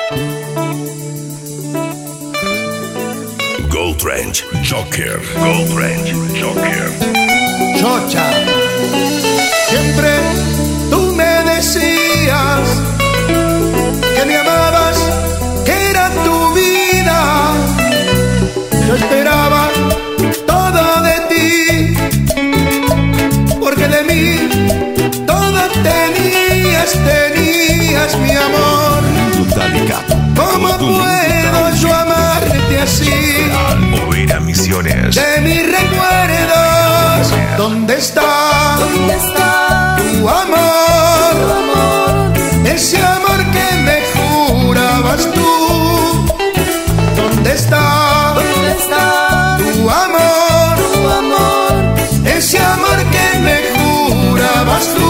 Goldrange Joker. Goldrange Joker. Chocha, siempre tú me decías que me amabas, que era tu vida. Yo esperaba todo de ti, porque de mí todo tenías mi amor. ¿Cómo puedo yo amarte así? Oveja Misiones. De mis recuerdos, ¿dónde está tu amor? Ese amor que me jurabas tú. ¿Dónde está tu amor? Ese amor que me jurabas tú.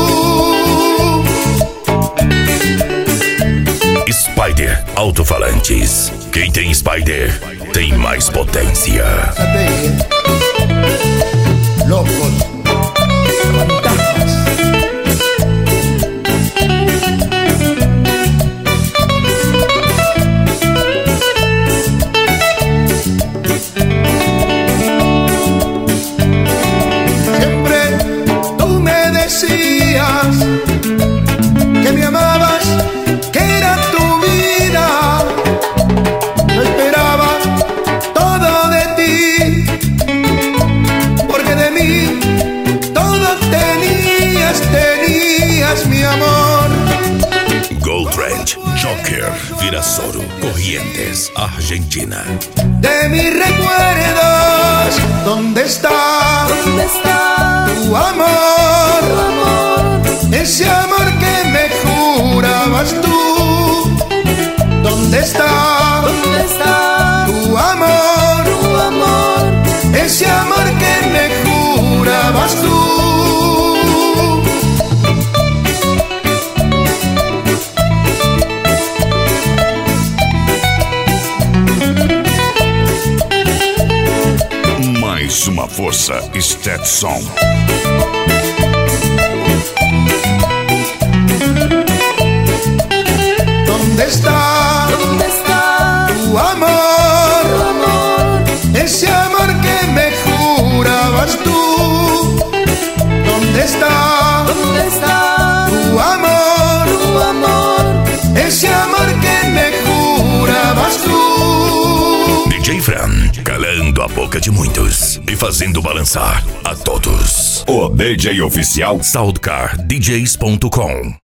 Spider Alto-Falantes. Quem tem Spider tem mais potência. Locos, fantasmas. Siempre tú me decías que me amabas, que era tu vida. Yo esperaba todo de ti, porque de mí todo tenías mi amor. Goldrange Joker. Virasoro, Corrientes, Argentina. De mis recuerdos, ¿dónde está tu amor? Ese amor que me jurabas tú. ¿Dónde está tu amor? Ese amor que me jurabas tú. Mais uma força, Stetson. ¿Dónde está tu amor? Ese amor que me jurabas tú. ¿Dónde está tu amor? Ese amor que me jurabas tú. DJ Fran, calando a boca de muitos e fazendo balançar a todos. O DJ oficial SoundcarDJs.com.